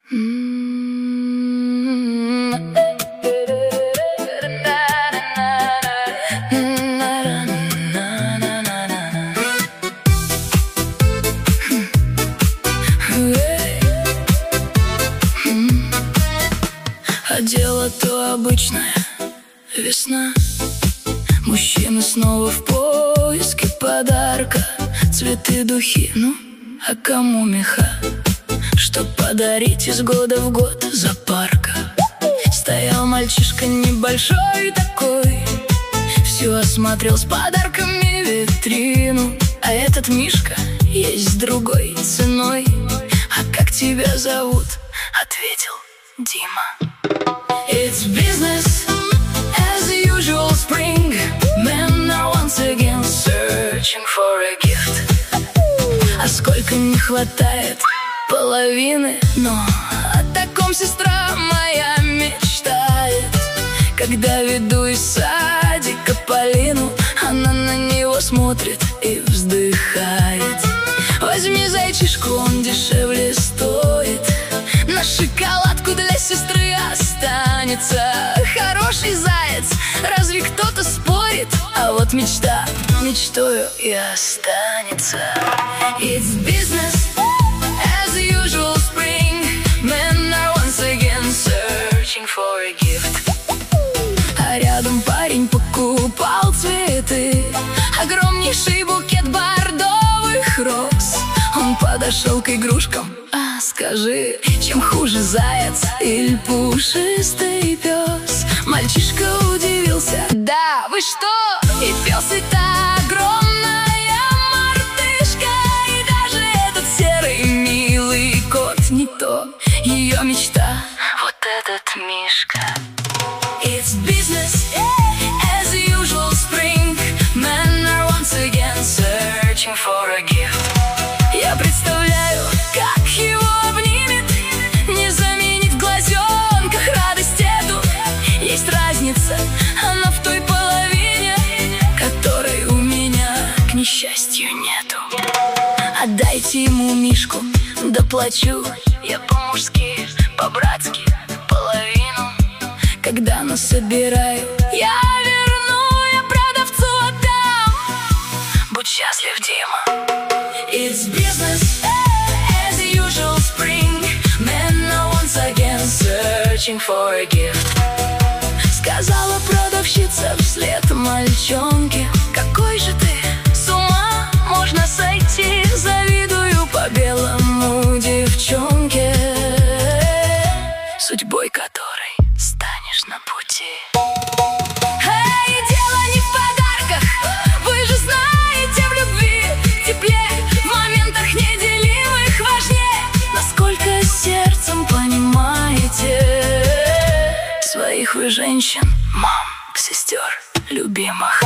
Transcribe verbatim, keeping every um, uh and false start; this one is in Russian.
А дело то обычное, весна. Мужчины снова в поиске подарка. Цветы, духи, ну, а кому меха? Чтоб подарить из года в год зоопарка. Стоял мальчишка небольшой такой, все осмотрел с подарками витрину. А этот Мишка есть с другой ценой. А как тебя зовут? Ответил Дима. It's business as usual spring. Men are once again searching for a gift. А сколько не хватает половины, но о таком сестра моя мечтает. Когда веду из садика Полину, она на него смотрит и вздыхает. Возьми зайчишку, он дешевле стоит. На шоколадку для сестры останется. Хороший заяц, разве кто-то спорит? А вот мечта мечтою и останется. It's business as usual spring. Men are once again searching for a gift. А рядом парень покупал цветы, огромнейший букет бордовых роз. Он подошел к игрушкам. А скажи, чем хуже заяц или пушистый пес? Мальчишка удивился. Да, вы что? И пес это огромная мартышка. И даже этот серый милый кот не то. Ее мечта вот этот Мишка. It's business as usual spring. Men are once again searching for a gift. Я представляю, как его обнимет, не заменит в глазенках радость эту. Есть разница, она в той половине, которой у меня, к несчастью, нету. Отдайте ему Мишку, доплачу я по-мужски, по-братски половину. Когда насобираю, я верну, я продавцу отдам. Будь счастлив, Дима. It's business as usual spring. Men are once again searching for a gift. Сказала продавщица вслед мальчонке. Какой же ты, с ума можно сойти. Завидую по белому девчонке, судьбой которой станешь на пути. Своих вы женщин, мам, сестер, любимых.